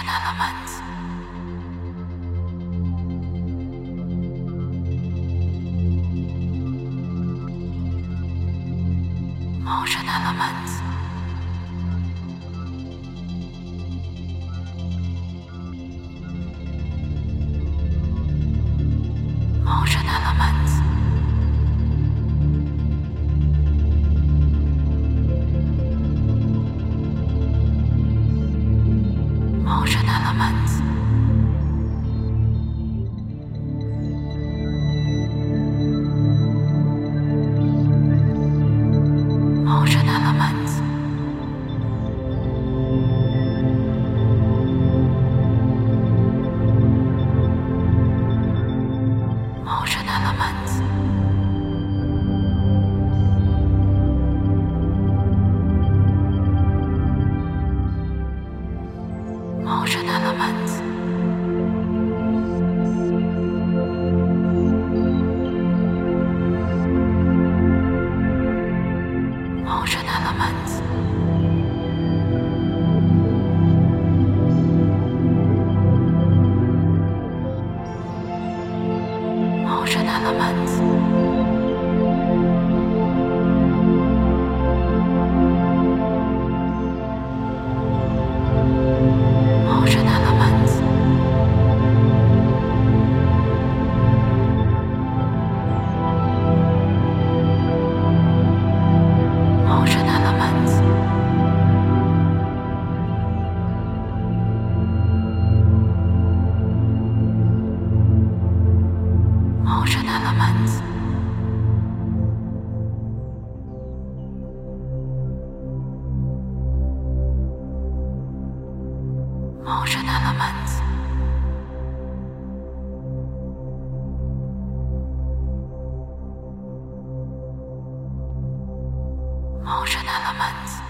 element. Motion element. Motion element. Motion element. Motion element. Motion element. Motion element. Motion element. Motion element. Motion element. Motion element. Motion element. Motion element. Motion element.